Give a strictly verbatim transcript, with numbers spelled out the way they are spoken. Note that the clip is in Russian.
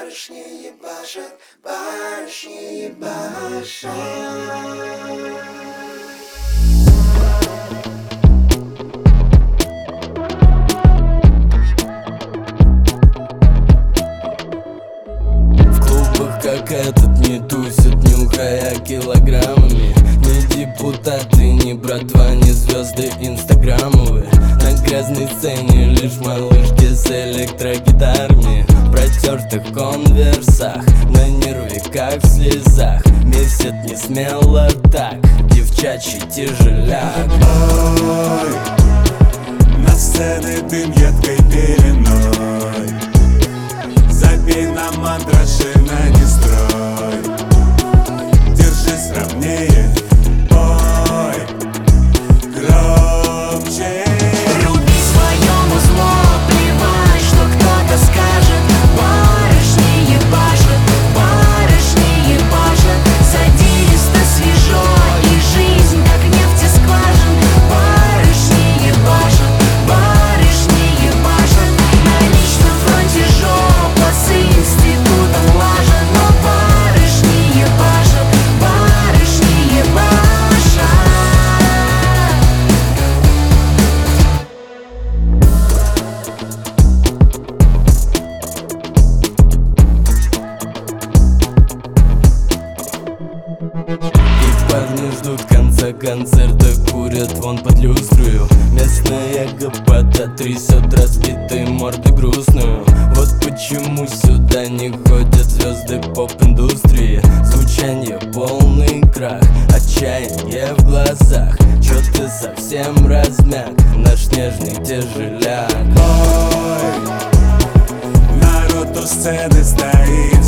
Барышни ебашат, барышни ебашат. Как этот не тусит, нюхая килограммами. Ни депутаты, ни братва, ни звезды инстаграмовые. На грязной сцене лишь малышки с электрогитарами. В протертых конверсах, на нервиках в слезах. Месяц не смело так, девчачий тяжеляк. Ой, на сцены дым едкой пеленой. Забей на мандраши, на не строй. Держись ровнее, ой, громче. Руби своему зло, плевать, что кто-то скажет. Барышни ебашат, барышни ебашат. Садисто свежо, и жизнь как нефтескважин. Барышни ебашат, барышни ебашат. На личном фронте жопа с институтом лажа. Но барышни ебашат, барышни ебашат. И парни ждут конца концерта, курят вон под люстрою. Местная гопота трясет разбитой морды грустную. Вот почему сюда не ходят звезды поп-индустрии. Звучанье полный крах, отчаяние в глазах. Чё ты совсем размяк, наш нежный тяжеляк. Ой, народ у сцены стоит.